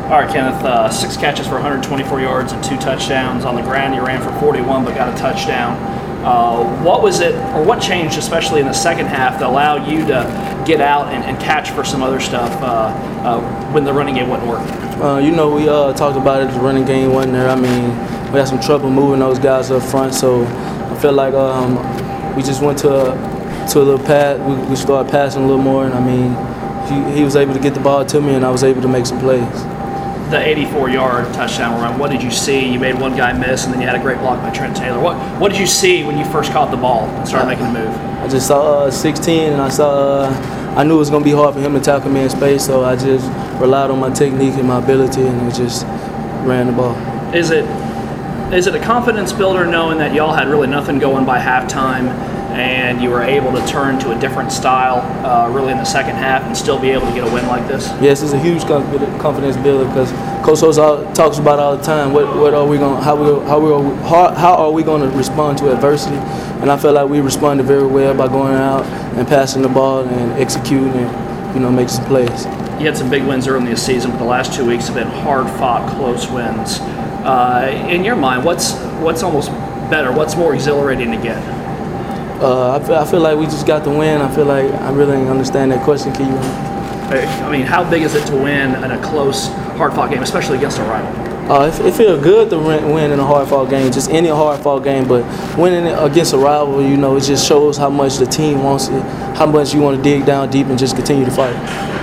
All right, Kenneth, 6 catches for 124 yards and 2 touchdowns. On the ground, you ran for 41 but got a touchdown. What was it, or what changed, especially in the second half, that allowed you to get out and catch for some other stuff when the running game wasn't working? We talked about it. The running game wasn't there. I mean, we had some trouble moving those guys up front, so I felt like we just went to a little pass. We started passing a little more, and I mean, he was able to get the ball to me, and I was able to make some plays. The 84-yard touchdown run, what did you see? You made one guy miss, and then you had a great block by Trent Taylor. What did you see when you first caught the ball and started making the move? I just saw 16, and I knew it was going to be hard for him to tackle me in space, so I just relied on my technique and my ability, and just ran the ball. Is it a confidence builder knowing that y'all had really nothing going by halftime, and you were able to turn to a different style really in the second half and still be able to get a win like this? Yes, it's a huge confidence builder because Coach Host talks about all the time. What are we going? How are we going to respond to adversity? And I felt like we responded very well by going out and passing the ball and executing and making some plays. You had some big wins early in the season, but the last 2 weeks have been hard-fought, close wins. In your mind, what's almost better? What's more exhilarating to get? I feel like we just got the win. I feel like I really didn't understand that question. Can you? I mean, how big is it to win in a close, hard-fought game, especially against a rival? It feels good to win in a hard-fought game, just any hard-fought game. But winning against a rival, it just shows how much the team wants it, how much you want to dig down deep and just continue to fight.